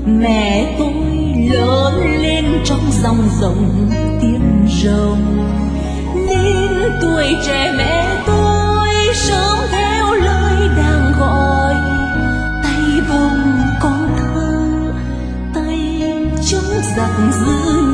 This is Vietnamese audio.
mẹ tôi lớn lên trong dòng rồng tiếng rồng, nên tuổi trẻ mẹ tôi sớm theo lời đang gọi. Tay bồng con thơ, tay chống giặc dữ